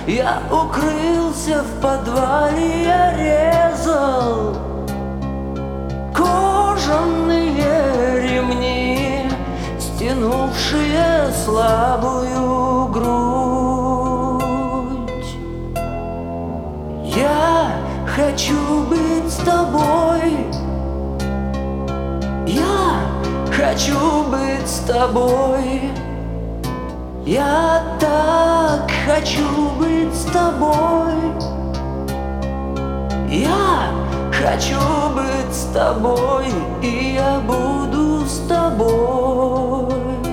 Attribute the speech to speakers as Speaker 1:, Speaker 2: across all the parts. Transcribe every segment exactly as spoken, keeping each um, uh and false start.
Speaker 1: Я укрылся в подвале, я резал кожаные ремни, стянувшие слабую грудь. Я хочу быть с тобой, я хочу быть с тобой, я так хочу быть с тобой, я хочу быть с тобой, и я буду с тобой.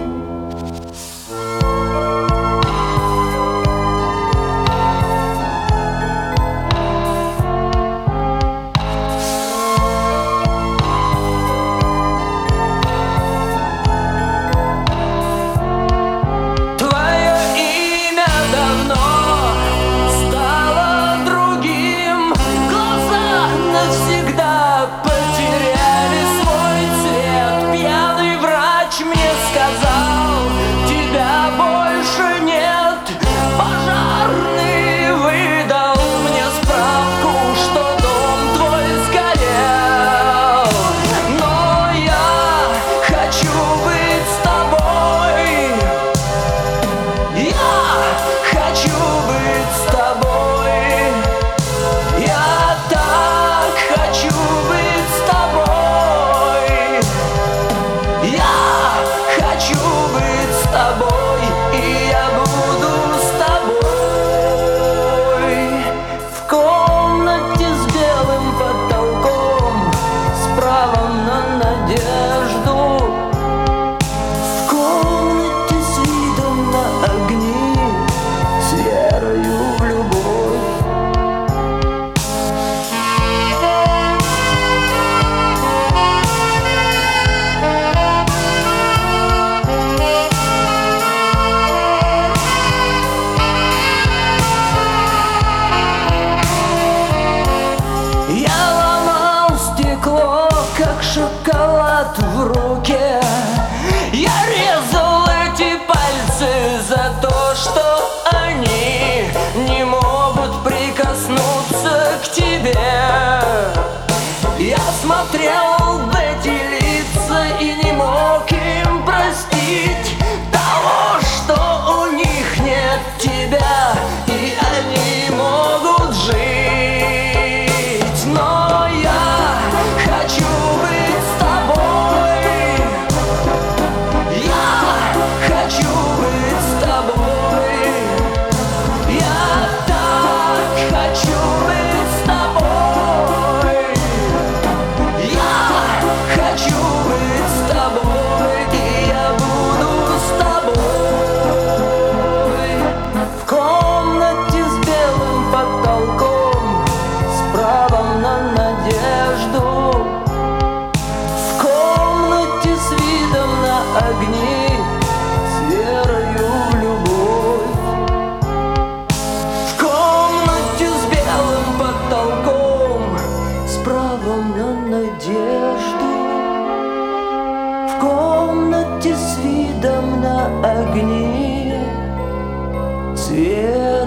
Speaker 1: Шоколад в руке, я резал эти пальцы за то, что они не могут прикоснуться к тебе. Я смотрел в эти лица и не мог им простить того, что у них нет тебя, и они могут жить. Но я хочу огни с верою в любовь. В комнате с белым потолком, с правом на надежду. В комнате с видом на огни, свет